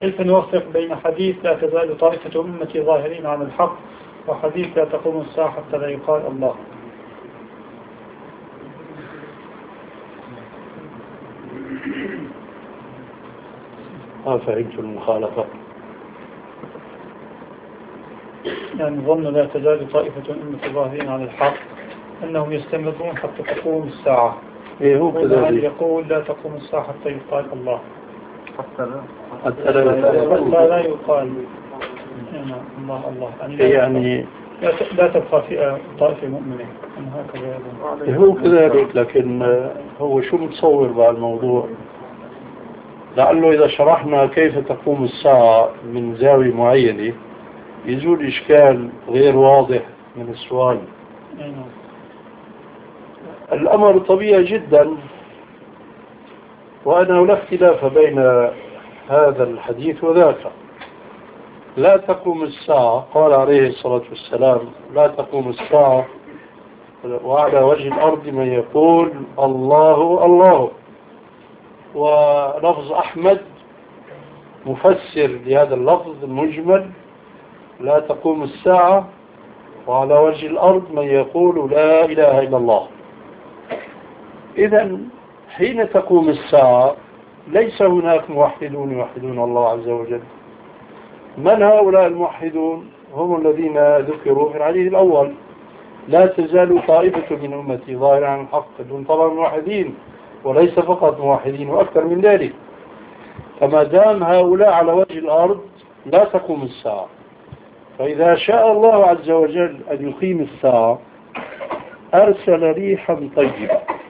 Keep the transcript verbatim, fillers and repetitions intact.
كيف نوفق بين حديث لا تزال طائفة أمتي ظاهرين على الحق وحديث لا تقوم الساعة حتى لا يقال الله؟ ما فهمت المخالفة. يعني ظن لا تزال طائفة أمتي ظاهرين على الحق أنهم يستمرون حتى تقوم الساعة. إيه هو كذلك. يقول لا تقوم الساعة حتى يقال الله. حتى لا حتى لا, لا يقال الله الله. يعني لا تبقى فئة طائفة مؤمنة. هكذا هو كذلك. لكن هو شو متصور بهالموضوع؟ لعله إذا شرحنا كيف تقوم الساعة من زاوية معينة يزول إشكال غير واضح من السؤال. الأمر طبيعي جدا، وأنه لا اختلاف بين هذا الحديث وذاك. لا تقوم الساعة، قال عليه الصلاة والسلام لا تقوم الساعة وعلى وجه الأرض من يقول الله الله. ولفظ أحمد مفسر لهذا اللفظ المجمل لا تقوم الساعة وعلى وجه الأرض من يقول لا إله إلا الله. إذن حين تقوم الساعة ليس هناك موحدون يوحدون الله عز وجل. من هؤلاء الموحدون؟ هم الذين ذكروا في الحديث الأول لا تزال طائفة من أمتي ظاهرة عن الحق، دون طبعا موحدين، وليس فقط موحدين وأكثر من ذلك. فما دام هؤلاء على وجه الأرض لا تقوم الساعة. فإذا شاء الله عز وجل أن يقيم الساعة أرسل ريحا طيبة